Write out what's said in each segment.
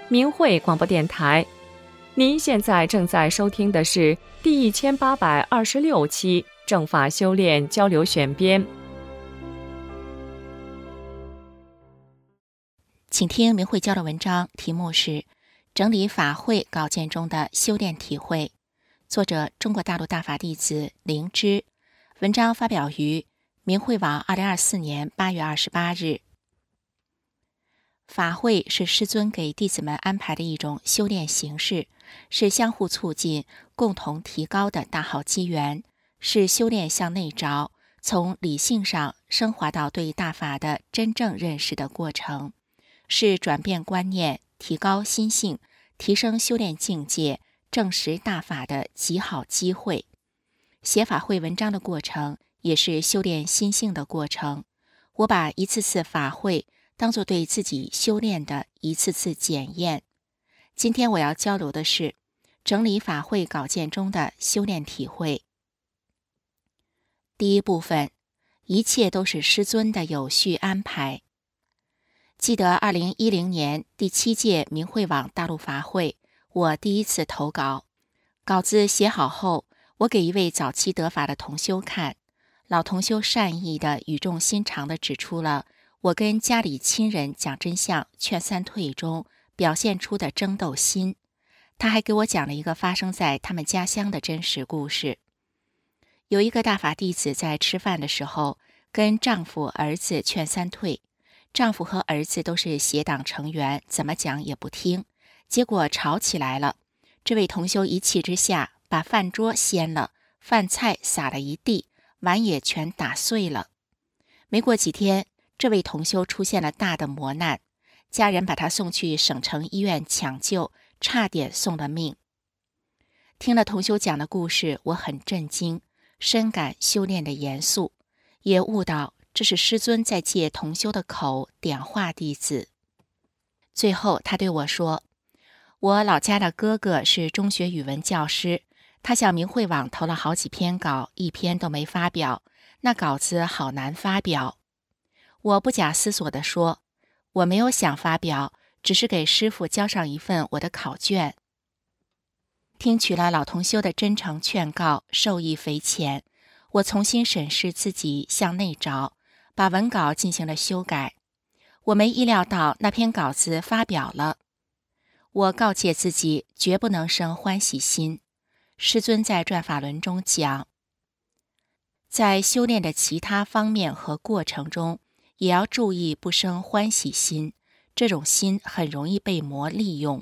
明慧广播电台。您现在正在收听的是第1826期正法修炼交流选编。 请听明慧教的文章，题目是《整理法会稿件中的修炼体会》，作者中国大陆大法弟子灵芝，文章发表于明慧网2024年8月28日。法会是师尊给弟子们安排的一种修炼形式，是相互促进、共同提高的大好机缘，是修炼向内着，从理性上升华到对大法的真正认识的过程，是转变观念、提高心性、提升修炼境界、证实大法的极好机会。写法会文章的过程也是修炼心性的过程。我把一次次法会当作对自己修炼的一次次检验。今天我要交流的是整理法会稿件中的修炼体会。第一部分，一切都是师尊的有序安排。记得2010年第7届明慧网大陆法会，我第一次投稿，稿子写好后，我给一位早期得法的同修看，老同修善意的语重心长地指出了我跟家里亲人讲真相劝三退中表现出的争斗心。他还给我讲了一个发生在他们家乡的真实故事。有一个大法弟子在吃饭的时候跟丈夫儿子劝三退，丈夫和儿子都是邪党成员，怎么讲也不听，结果吵起来了。这位同修一气之下把饭桌掀了，饭菜撒了一地，碗也全打碎了。没过几天，这位同修出现了大的磨难，家人把他送去省城医院抢救，差点送了命。听了同修讲的故事，我很震惊，深感修炼的严肃，也悟到这是师尊在借同修的口点化弟子。最后他对我说，我老家的哥哥是中学语文教师，他向明慧网投了好几篇稿，一篇都没发表，那稿子好难发表。我不假思索地说，我没有想发表，只是给师父交上一份我的考卷。听取了老同修的真诚劝告，受益匪浅。我重新审视自己，向内着，把文稿进行了修改。我没意料到那篇稿子发表了。我告诫自己，绝不能生欢喜心。师尊在转法轮中讲，在修炼的其他方面和过程中，也要注意不生欢喜心，这种心很容易被魔利用。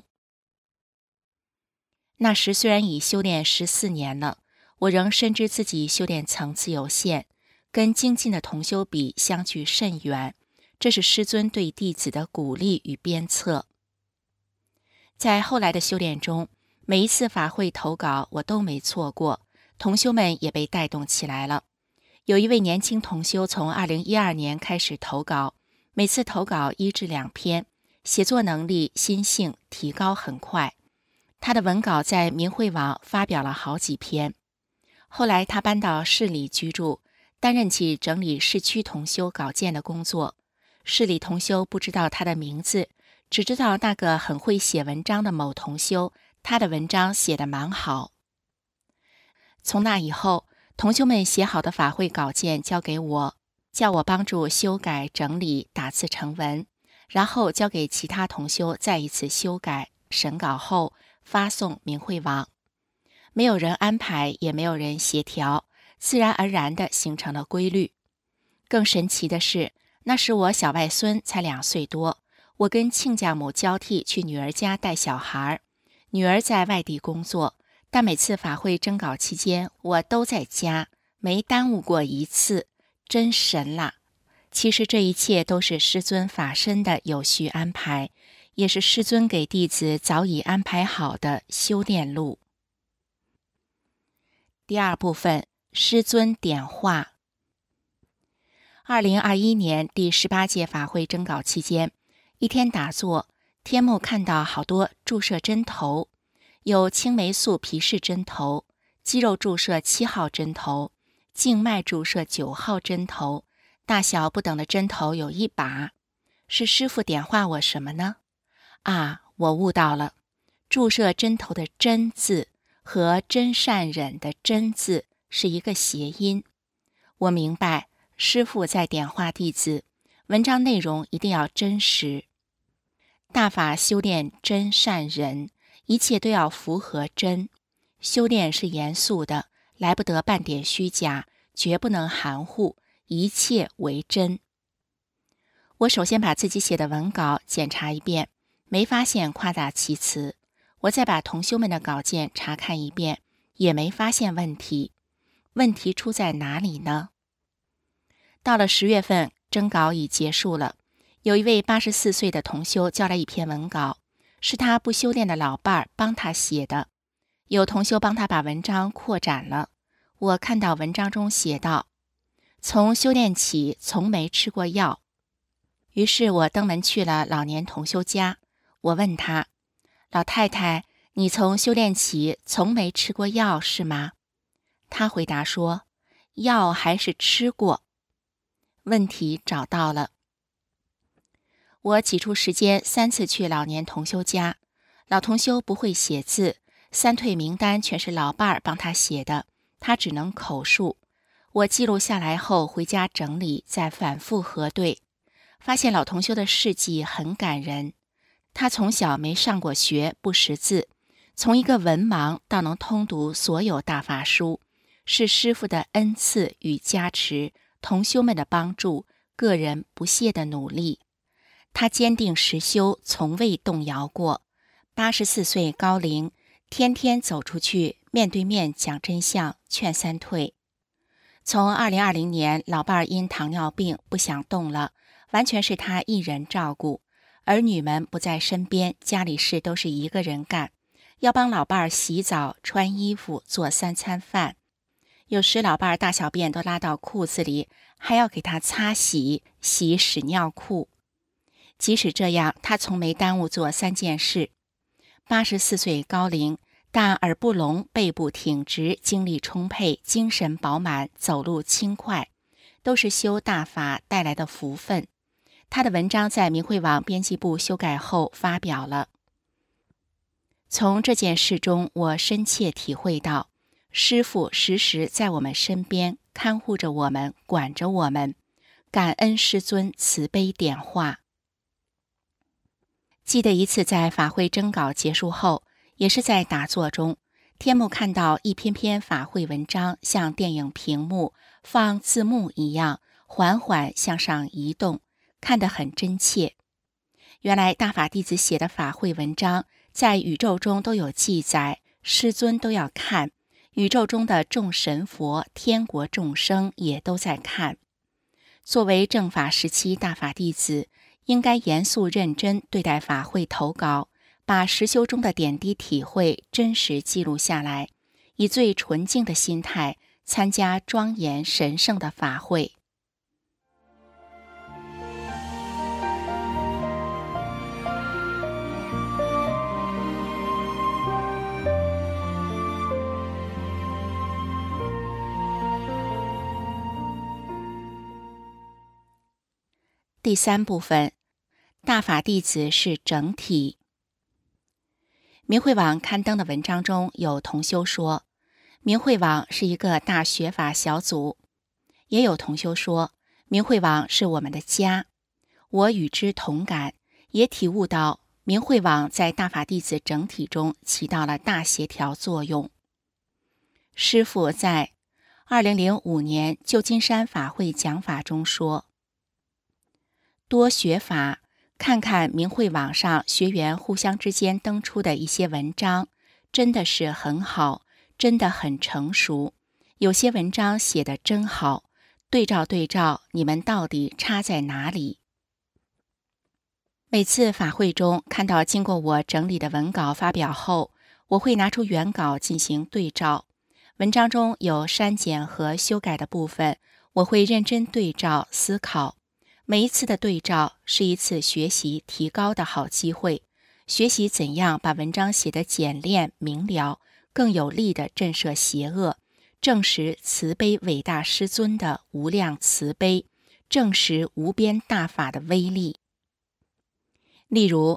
那时虽然已修炼14年了，我仍深知自己修炼层次有限，跟精进的同修比相距甚远，这是师尊对弟子的鼓励与鞭策。在后来的修炼中，每一次法会投稿我都没错过，同修们也被带动起来了。有一位年轻同修从2012年开始投稿，每次投稿1至2篇，写作能力、心性提高很快。他的文稿在明慧网发表了好几篇。后来他搬到市里居住，担任起整理市区同修稿件的工作。市里同修不知道他的名字，只知道那个很会写文章的某同修，他的文章写得蛮好。从那以后，同修们写好的法会稿件交给我，叫我帮助修改整理打字成文，然后交给其他同修再一次修改审稿后发送明慧网。没有人安排，也没有人协调，自然而然地形成了规律。更神奇的是，那时我小外孙才2岁多，我跟亲家母交替去女儿家带小孩，女儿在外地工作，但每次法会征稿期间我都在家，没耽误过一次，真神啦！其实这一切都是师尊法身的有序安排，也是师尊给弟子早已安排好的修炼路。第二部分，师尊点化。2021年第18届法会征稿期间，一天打坐，天目看到好多注射针头，有青霉素皮氏针头、肌肉注射7号针头、静脉注射9号针头，大小不等的针头有1把。是师父点化我什么呢？ 我悟到了，注射针头的针字和真善忍的真字是一个谐音。我明白师父在点化弟子，文章内容一定要真实。大法修炼真善忍，一切都要符合真。修炼是严肃的，来不得半点虚假，绝不能含糊，一切为真。我首先把自己写的文稿检查一遍，没发现夸大其词。我再把同修们的稿件查看一遍，也没发现问题。问题出在哪里呢？到了10月份，征稿已结束了。有一位84岁的同修交来一篇文稿，是他不修炼的老伴儿帮他写的。有同修帮他把文章扩展了。我看到文章中写道：从修炼起从没吃过药。于是我登门去了老年同修家。我问他：老太太，你从修炼起从没吃过药是吗？他回答说：药还是吃过。问题找到了。我挤出时间3次去老年同修家。老同修不会写字，3退名单全是老伴儿帮他写的，他只能口述。我记录下来后回家整理，再反复核对，发现老同修的事迹很感人。他从小没上过学，不识字，从一个文盲到能通读所有大法书，是师父的恩赐与加持，同修们的帮助，个人不懈的努力。他坚定实修，从未动摇过。84岁高龄，天天走出去，面对面讲真相，劝3退。从2020年，老伴儿因糖尿病不想动了，完全是他一人照顾，儿女们不在身边，家里事都是一个人干，要帮老伴儿洗澡、穿衣服、做3餐饭。有时老伴儿大小便都拉到裤子里，还要给他擦洗屎尿裤。即使这样，他从没耽误做3件事。84岁高龄，但耳不聋，背部挺直，精力充沛，精神饱满，走路轻快，都是修大法带来的福分。他的文章在明慧网编辑部修改后发表了。从这件事中，我深切体会到，师父时时在我们身边，看护着我们，管着我们，感恩师尊慈悲点化。记得一次在法会征稿结束后，也是在打坐中，天目看到一篇篇法会文章像电影屏幕放字幕一样缓缓向上移动，看得很真切。原来大法弟子写的法会文章在宇宙中都有记载，师尊都要看，宇宙中的众神佛、天国众生也都在看。作为正法时期大法弟子，应该严肃认真对待法会投稿，把实修中的点滴体会真实记录下来，以最纯净的心态参加庄严神圣的法会。第3部分，大法弟子是整体。明慧网刊登的文章中有同修说，明慧网是一个大学法小组，也有同修说，明慧网是我们的家。我与之同感，也体悟到明慧网在大法弟子整体中起到了大协调作用。师父在2005年旧金山法会讲法中说，多学法，看看明慧网上学员互相之间登出的一些文章，真的是很好，真的很成熟。有些文章写得真好，对照，你们到底差在哪里？每次法会中看到经过我整理的文稿发表后，我会拿出原稿进行对照。文章中有删减和修改的部分，我会认真对照思考。每一次的对照是一次学习提高的好机会，学习怎样把文章写得简练明了，更有力地震慑邪恶，证实慈悲伟大师尊的无量慈悲，证实无边大法的威力。例如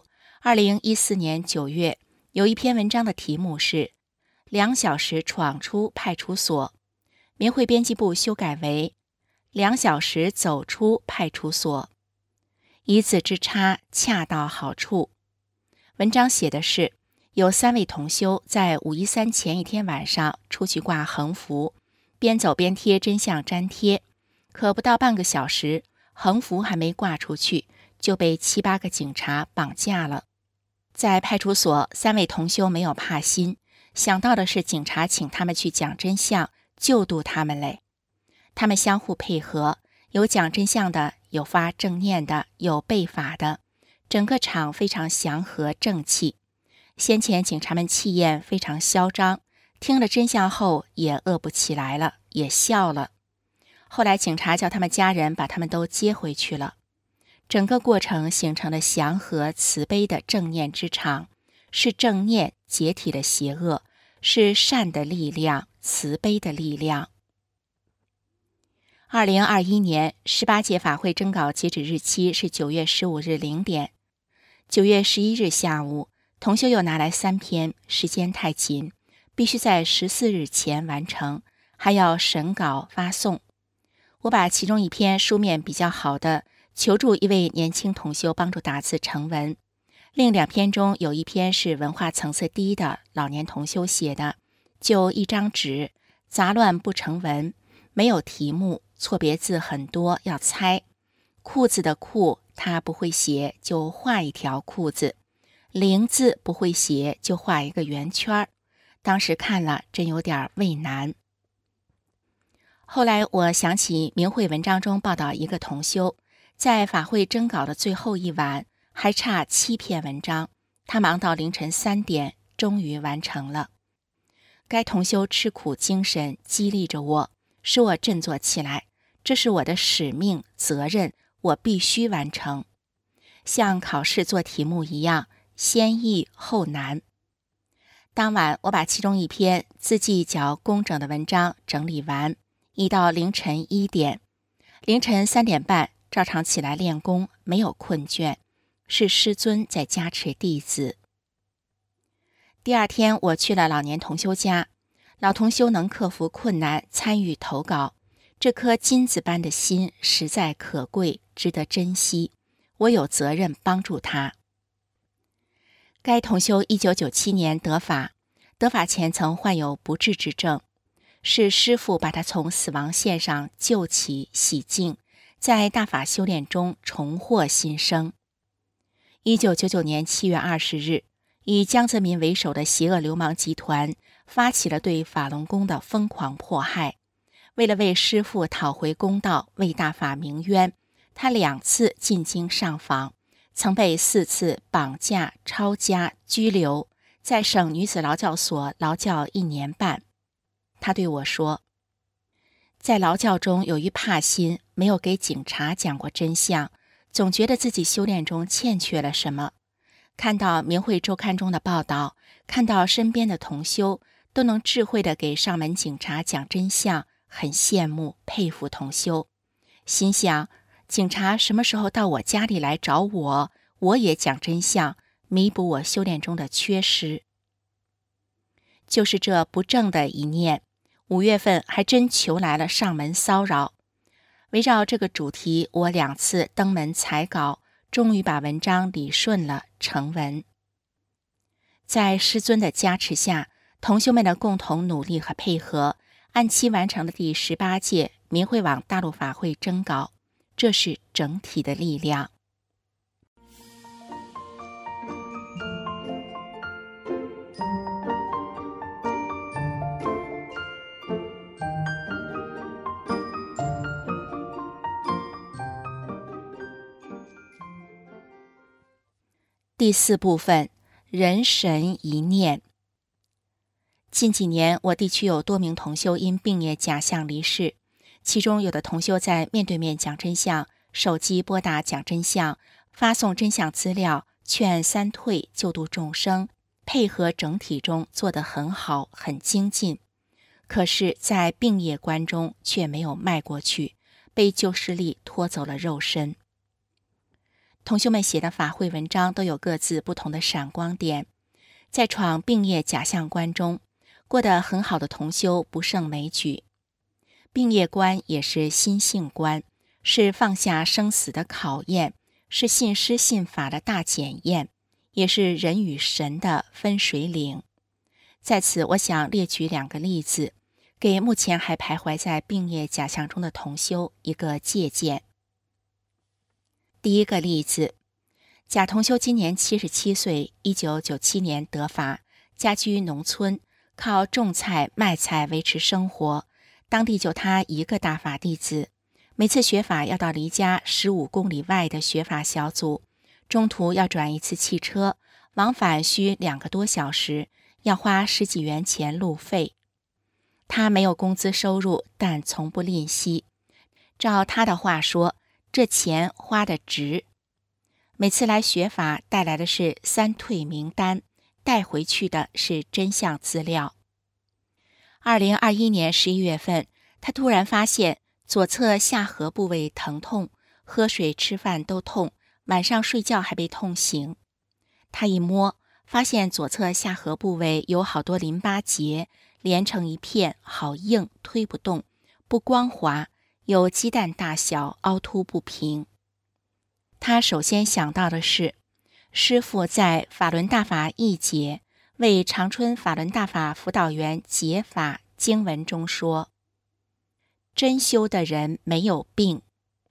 2014年9月，有一篇文章的题目是2小时闯出派出所，民会编辑部修改为2小时走出派出所，一字之差，恰到好处。文章写的是，有3位同修在5·13前一天晚上出去挂横幅，边走边贴真相粘贴，可不到半个小时，横幅还没挂出去，就被7、8个警察绑架了。在派出所，3位同修没有怕心，想到的是警察请他们去讲真相，救度他们嘞。他们相互配合，有讲真相的，有发正念的，有背法的，整个场非常祥和正气。先前警察们气焰非常嚣张，听了真相后也饿不起来了，也笑了。后来警察叫他们家人把他们都接回去了。整个过程形成了祥和慈悲的正念之场，是正念解体了邪恶，是善的力量，慈悲的力量。2021年18届法会征稿截止日期是9月15日0点。9月11日下午，同修又拿来3篇，时间太紧，必须在14日前完成，还要审稿发送。我把其中1篇书面比较好的求助一位年轻同修帮助打字成文，另2篇中有1篇是文化层次低的老年同修写的，就1张纸，杂乱不成文，没有题目，错别字很多，要猜。裤子的裤他不会写，就画一条裤子，零字不会写，就画一个圆圈。当时看了真有点畏难。后来我想起明慧文章中报道一个同修，在法会征稿的最后一晚，还差7篇文章，他忙到凌晨3点，终于完成了。该同修吃苦精神激励着我，使我振作起来，这是我的使命责任，我必须完成。像考试做题目一样，先易后难。当晚我把其中1篇字迹较工整的文章整理完，已到凌晨1点。凌晨3点半照常起来练功，没有困倦，是师尊在加持弟子。第2天我去了老年同修家，老同修能克服困难参与投稿，这颗金子般的心实在可贵，值得珍惜，我有责任帮助他。该同修1997年得法前曾患有不治之症，是师父把他从死亡线上救起洗净，在大法修炼中重获新生。1999年7月20日，以江泽民为首的邪恶流氓集团发起了对法轮功的疯狂迫害。为了为师父讨回公道，为大法鸣冤，他2次进京上访，曾被4次绑架、抄家、拘留，在省女子劳教所劳教1年半。他对我说，在劳教中由于怕心，没有给警察讲过真相，总觉得自己修炼中欠缺了什么。看到明慧周刊中的报道，看到身边的同修都能智慧地给上门警察讲真相，很羡慕佩服同修，心想警察什么时候到我家里来找我，我也讲真相，弥补我修炼中的缺失。就是这不正的一念，5月份还真求来了上门骚扰。围绕这个主题，我2次登门采稿，终于把文章理顺了，成文。在师尊的加持下，同修们的共同努力和配合，按期完成了第18届明慧网大陆法会征稿，这是整体的力量。第4部分，人神一念。近几年，我地区有多名同修因病业假象离世，其中有的同修在面对面讲真相，手机拨打讲真相，发送真相资料，劝3退，救度众生，配合整体中做得很好，很精进。可是在病业关中却没有迈过去，被旧势力拖走了肉身。 同修们写的法会文章都有各自不同的闪光点。在闯并业假象关中，过得很好的同修不胜枚举。并业观也是心性观，是放下生死的考验，是信师信法的大检验，也是人与神的分水岭。在此，我想列举2个例子，给目前还徘徊在并业假象中的同修一个借鉴。第一个例子，贾同修今年77岁，1997年得法，家居农村，靠种菜卖菜维持生活，当地就他一个大法弟子，每次学法要到离家15公里外的学法小组，中途要转一次汽车，往返需2个多小时，要花10几元钱路费。他没有工资收入，但从不吝惜。照他的话说，这钱花得值。每次来学法带来的是3退名单，带回去的是真相资料。2021年11月份，他突然发现左侧下颌部位疼痛，喝水吃饭都痛，晚上睡觉还被痛醒。他一摸，发现左侧下颌部位有好多淋巴结，连成一片，好硬，推不动，不光滑，有鸡蛋大小，凹凸不平。他首先想到的是，师父在法轮大法译解为长春法轮大法辅导员解法经文中说，真修的人没有病。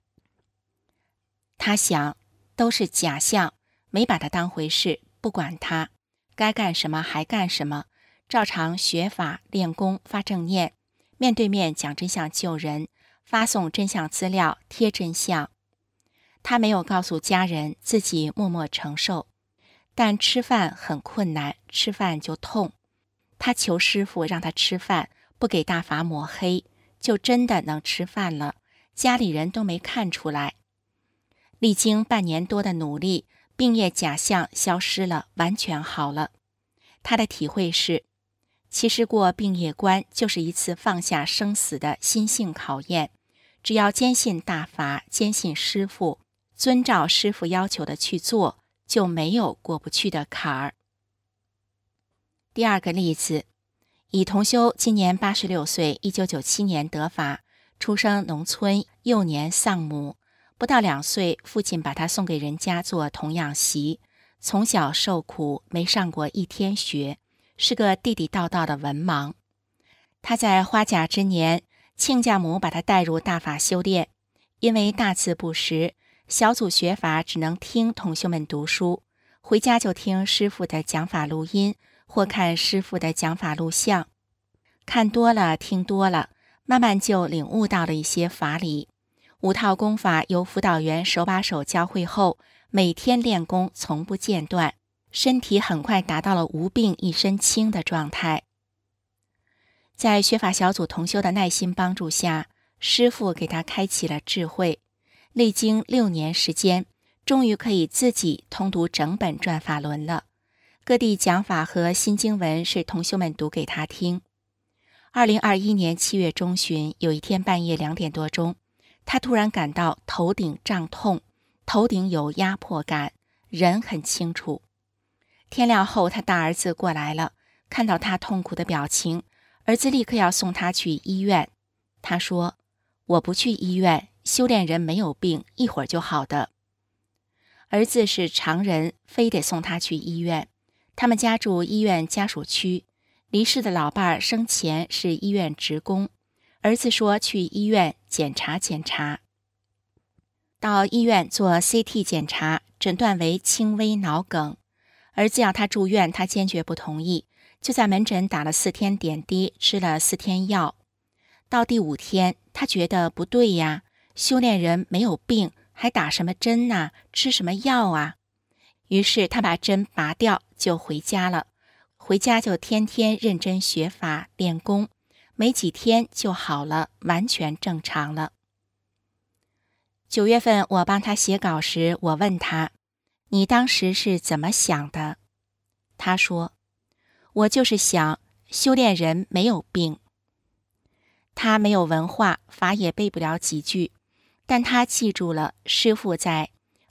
他想，都是假象，没把它当回事，不管它，该干什么还干什么，照常学法练功发正念，面对面讲真相救人，发送真相资料贴真相。他没有告诉家人，自己默默承受，但吃饭很困难，吃饭就痛。他求师父让他吃饭，不给大法抹黑，就真的能吃饭了，家里人都没看出来。历经半年多的努力，并业假象消失了，完全好了。他的体会是，其实过并业关就是一次放下生死的心性考验，只要坚信大法，坚信师父，遵照师父要求的去做，就没有过不去的坎儿。第2个例子，乙同修今年86岁，1997年得法，出生农村，幼年丧母，不到2岁，父亲把他送给人家做童养媳，从小受苦，没上过1天学，是个地地道道的文盲。他在花甲之年，亲家母把他带入大法修炼，因为大字不识，小组学法只能听同修们读书，回家就听师父的讲法录音，或看师父的讲法录像。看多了，听多了，慢慢就领悟到了一些法理。5套功法由辅导员手把手教会后，每天练功从不间断，身体很快达到了无病一身轻的状态。在学法小组同修的耐心帮助下，师父给他开启了智慧，历经6年时间，终于可以自己通读整本转法轮了。各地讲法和新经文是同修们读给他听。2021年7月中旬，有一天半夜2点多钟，他突然感到头顶胀痛，头顶有压迫感，人很清楚。天亮后，他大儿子过来了，看到他痛苦的表情，儿子立刻要送他去医院。他说，我不去医院，修炼人没有病，一会儿就好的。儿子是常人，非得送他去医院。他们家住医院家属区，离世的老伴儿生前是医院职工。儿子说去医院检查检查。到医院做 CT 检查，诊断为轻微脑梗。儿子要他住院，他坚决不同意，就在门诊打了4天点滴，吃了4天药。到第5天，他觉得不对呀，修炼人没有病，还打什么针啊，吃什么药啊？于是他把针拔掉，就回家了。回家就天天认真学法练功，没几天就好了，完全正常了。9月份我帮他写稿时，我问他，你当时是怎么想的？他说，我就是想修炼人没有病。他没有文化，法也背不了几句，但他记住了师父在《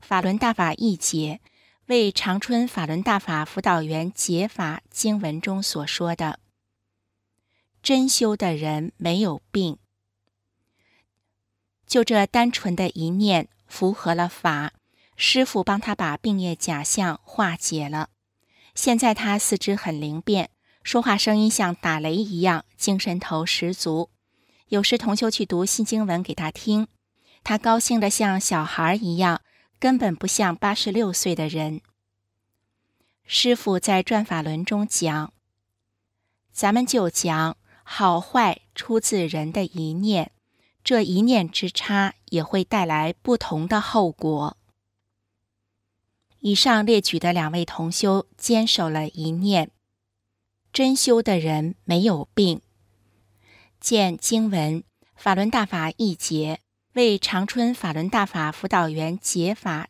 法轮大法译解为长春法轮大法辅导员解法经文中所说的，真修的人没有病。就这单纯的一念符合了法，师父帮他把病业假象化解了。现在他四肢很灵便，说话声音像打雷一样，精神头十足。有时同修去读新经文给他听，他高兴得像小孩一样，根本不像86岁的人。师父在转法轮中讲，咱们就讲好坏出自人的一念，这一念之差也会带来不同的后果。以上列举的2位同修坚守了一念，真修的人没有病。见经文法轮大法译解为长春法轮大法辅导员解法，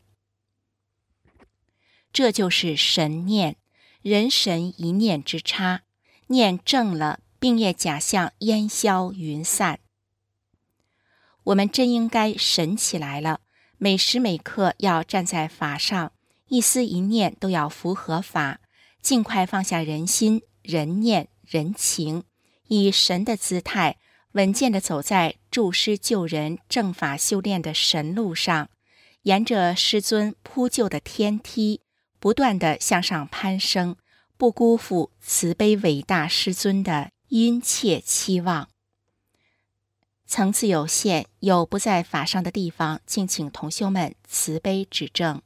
这就是神念，人神一念之差，念正了，病业假象烟消云散。我们真应该神起来了，每时每刻要站在法上，一思一念都要符合法，尽快放下人心、人念、人情，以神的姿态稳健地走在助师救人正法修炼的神路上，沿着师尊铺就的天梯不断地向上攀升，不辜负慈悲伟大师尊的殷切期望。层次有限，有不在法上的地方，敬请同修们慈悲指正。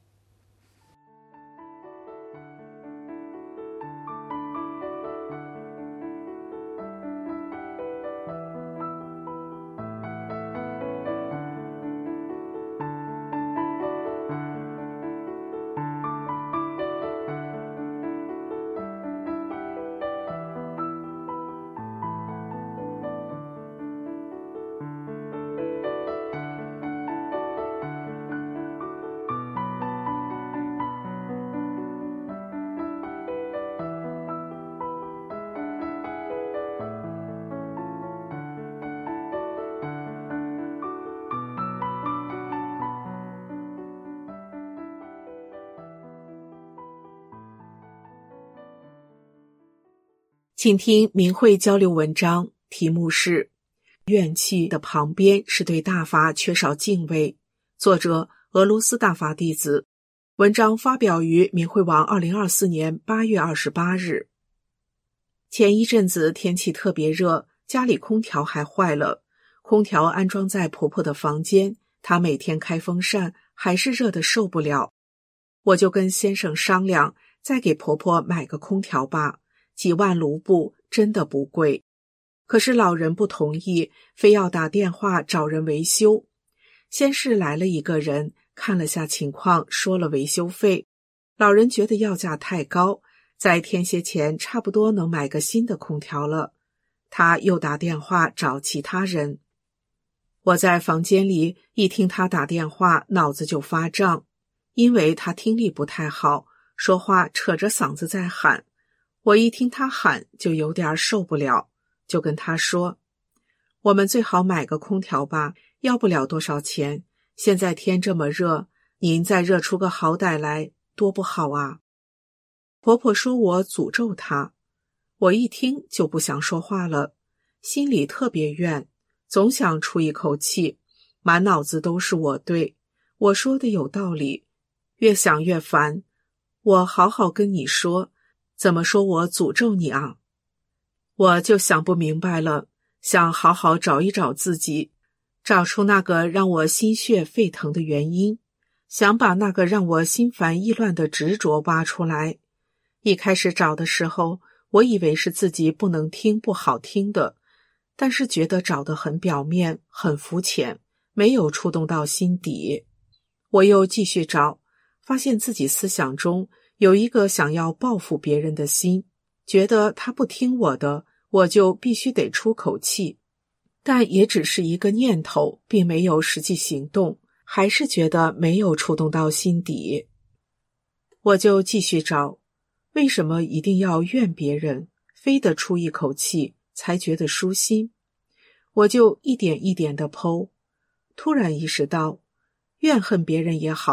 请听明慧交流文章，题目是怨气的旁边是对大法缺少敬畏，作者俄罗斯大法弟子。文章发表于明慧网2024年8月28日。前一阵子天气特别热，家里空调还坏了，空调安装在婆婆的房间，她每天开风扇还是热得受不了。我就跟先生商量，再给婆婆买个空调吧，几万卢布真的不贵。可是老人不同意，非要打电话找人维修。先是来了一个人，看了下情况，说了维修费。老人觉得要价太高，在添些钱差不多能买个新的空调了。他又打电话找其他人。我在房间里一听他打电话，脑子就发胀，因为他听力不太好，说话扯着嗓子在喊。我一听他喊就有点受不了，就跟他说，我们最好买个空调吧，要不了多少钱，现在天这么热，您再热出个好歹来，多不好啊。婆婆说我诅咒她，我一听就不想说话了，心里特别怨，总想出一口气，满脑子都是我对，我说的有道理，越想越烦。我好好跟你说，怎么说我诅咒你啊？我就想不明白了，想好好找一找自己，找出那个让我心血沸腾的原因，想把那个让我心烦意乱的执着挖出来。一开始找的时候，我以为是自己不能听不好听的，但是觉得找得很表面，很肤浅，没有触动到心底。我又继续找，发现自己思想中有一个想要报复别人的心，觉得他不听我的，我就必须得出口气。但也只是一个念头，并没有实际行动，还是觉得没有触动到心底。我就继续找，为什么一定要怨别人，非得出一口气才觉得舒心？我就一点一点地剖，突然意识到，怨恨别人也好，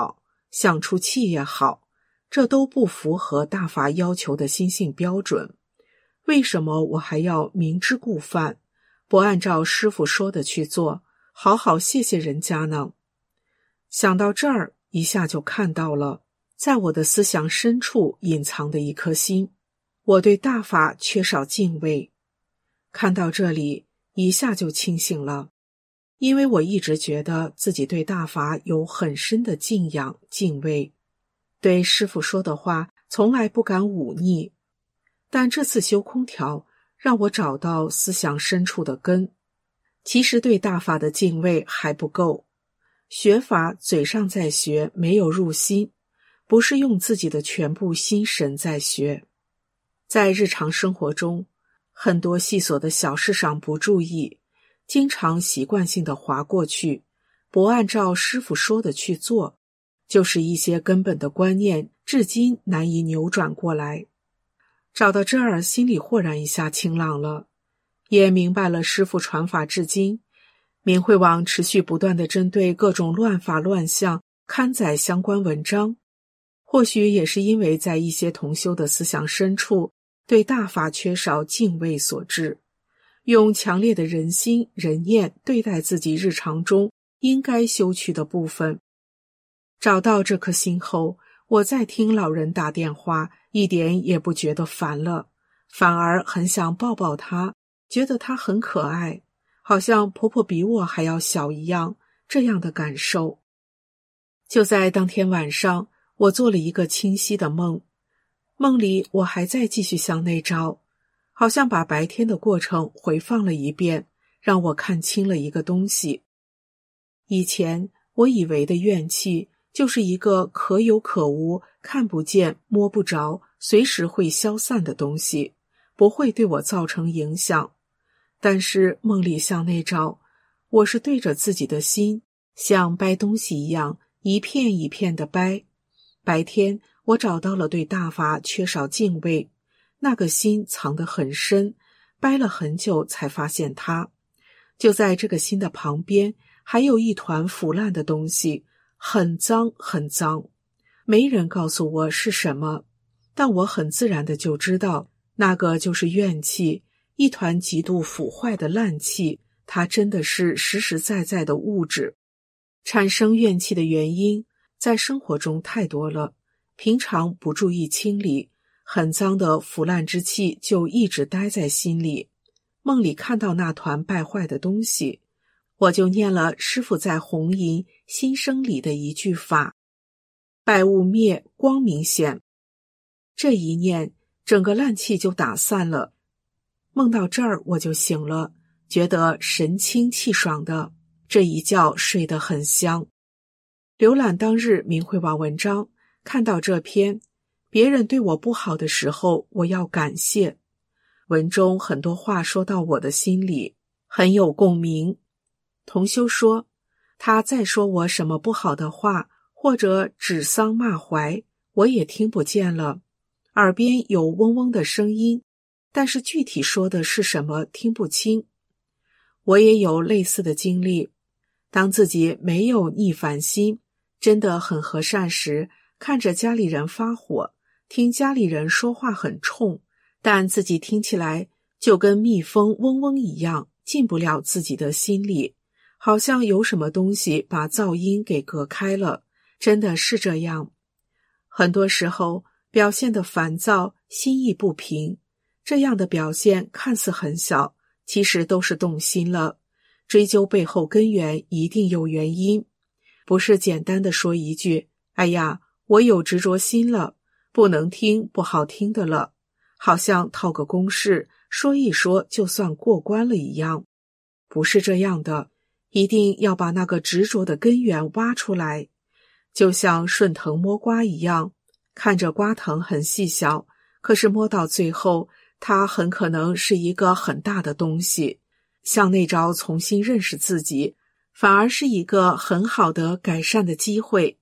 想出气也好，这都不符合大法要求的心性标准。为什么我还要明知故犯，不按照师父说的去做，好好谢谢人家呢？想到这儿，一下就看到了在我的思想深处隐藏的一颗心，我对大法缺少敬畏。看到这里，一下就清醒了，因为我一直觉得自己对大法有很深的敬仰、敬畏，对师父说的话从来不敢忤逆。但这次修空调让我找到思想深处的根，其实对大法的敬畏还不够。学法嘴上在学，没有入心，不是用自己的全部心神在学。在日常生活中，很多细琐的小事上不注意，经常习惯性的划过去，不按照师父说的去做，就是一些根本的观念至今难以扭转过来。找到这儿，心里豁然一下清朗了，也明白了师父传法至今，明慧网持续不断地针对各种乱法乱象刊载相关文章。或许也是因为在一些同修的思想深处对大法缺少敬畏所致，用强烈的人心人念对待自己日常中应该修去的部分。找到这颗心后，我再听老人打电话，一点也不觉得烦了，反而很想抱抱他，觉得他很可爱，好像婆婆比我还要小一样，这样的感受。就在当天晚上，我做了一个清晰的梦，梦里我还在继续向内照，好像把白天的过程回放了一遍，让我看清了一个东西。以前我以为的怨气就是一个可有可无、看不见、摸不着、随时会消散的东西，不会对我造成影响。但是梦里向内照，我是对着自己的心，像掰东西一样，一片一片的掰。白天我找到了对大法缺少敬畏，那个心藏得很深，掰了很久才发现它。就在这个心的旁边，还有一团腐烂的东西，很脏很脏，没人告诉我是什么，但我很自然的就知道，那个就是怨气，一团极度腐坏的烂气，它真的是实实在在的物质。产生怨气的原因，在生活中太多了，平常不注意清理，很脏的腐烂之气就一直待在心里。梦里看到那团败坏的东西，我就念了师父在红银心声里的一句法：败物灭，光明显。这一念，整个烂气就打散了。梦到这儿我就醒了，觉得神清气爽的，这一觉睡得很香。浏览当日明慧网文章，看到这篇别人对我不好的时候，我要感谢。文中很多话说到我的心里，很有共鸣。同修说，他再说我什么不好的话，或者指桑骂槐，我也听不见了，耳边有嗡嗡的声音，但是具体说的是什么听不清。我也有类似的经历，当自己没有逆反心，真的很和善时，看着家里人发火，听家里人说话很冲，但自己听起来就跟蜜蜂嗡嗡一样，进不了自己的心里，好像有什么东西把噪音给隔开了，真的是这样。很多时候表现得烦躁，心意不平，这样的表现看似很小，其实都是动心了。追究背后根源一定有原因，不是简单的说一句，哎呀，我有执着心了，不能听不好听的了，好像套个公式，说一说就算过关了一样。不是这样的，一定要把那个执着的根源挖出来。就像顺藤摸瓜一样，看着瓜藤很细小，可是摸到最后，它很可能是一个很大的东西。向内照重新认识自己，反而是一个很好的改善的机会。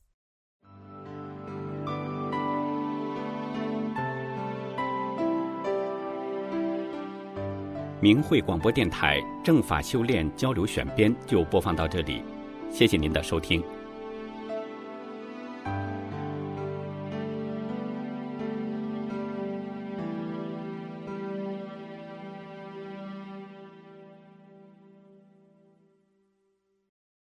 明慧广播电台正法修炼交流选编就播放到这里，谢谢您的收听。